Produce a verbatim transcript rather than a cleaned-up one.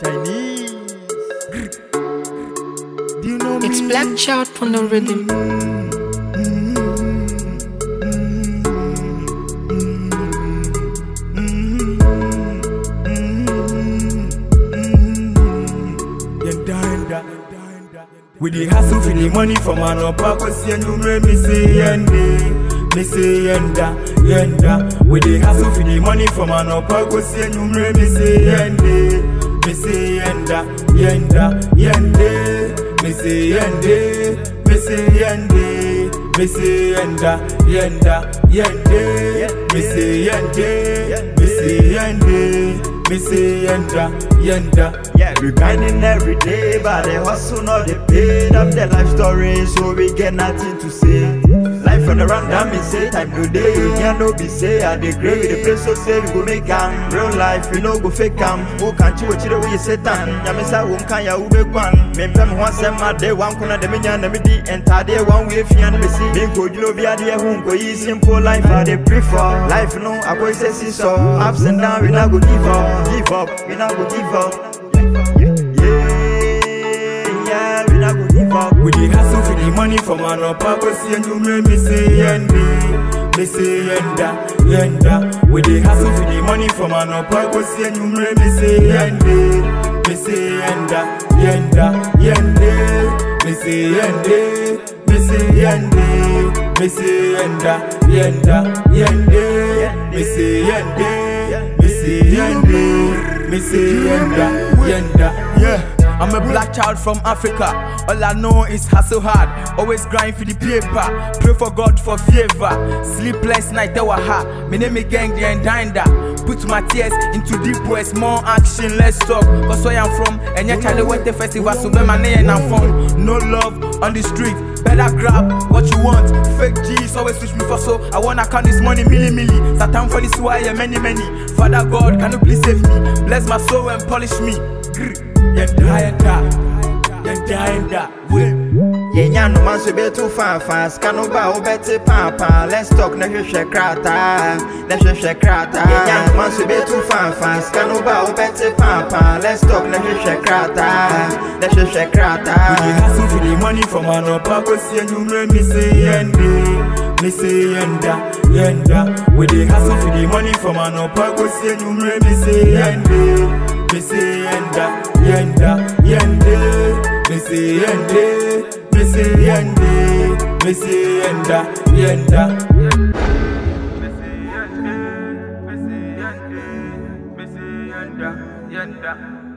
Chinese. Do you know me? It's Black Child on the rhythm. We dey hustle for the money from an upper cause you me say yende, me say yenda, yenda. We dey hustle for the money from an upper cause you me say yende, me say yenda, yenda, yende. Me say yende, me say yende, me say yenda, yenda, yende. Me say yende, me say yende, me say yenda, yenda. Yeah, we grinding every day, but the hustle not the paid up the life story, so we get nothing to say. Life on the random, me say time no day, you can't no be say I dey grade with the place so say we go make am. Real life, we no go fake am. Who can't you watch the way you Satan? Ya me say who can ya ube kwan? Me pem one sem my day one corner the minya na me di enter day one way fi and me see. Me go you know be a day who go eat simple life I dey prefer. Life no, I go say see so ups and down, we not go give up, give up, we not go give up. We dey hustle for the money from an upper cause you me say yende, me say yenda, yenda. We dey hustle for the money from an upper cause you me say yende, me say yenda, yenda, yende. Me say yende, me say yende, me say yenda, yenda, yende. Me say yende, me say yende, me say yenda, yenda. Yeah. I'm a black child from Africa. All I know is hustle hard. Always grind for the paper. Pray for God for favor. Sleepless night, that was hard. My name is Gang and Dinda. Put my tears into deep ways. More action, let's talk. Cause where I'm from, and yet Charlie went the festival, so be my name and I'm from. No love on the street. Better grab what you want. Fake G's always switch me for so. I wanna count this money, milli milli. Satan for this wire, many many. Father God, can you please save me? Bless my soul and polish me. Yenda, yenda, yenda, yenda. Yenya no man so be too far fast. Can no ba obeti papa. Let's talk na hwehwe krata. Na hwehwe krata. Yenya no man so be too far fast. Can no ba obeti papa. Let's talk na hwehwe krata. Na hwehwe krata. We dey hustle for the money from an upper cause you me say yende, me say yenda, yenda. We dey hustle for the money from an upper cause you me say yende, me say yenda, yenda, yende. Me say yende, me say yende, me say yenda, yenda. Me say yende, me say yende, me say yenda, yenda.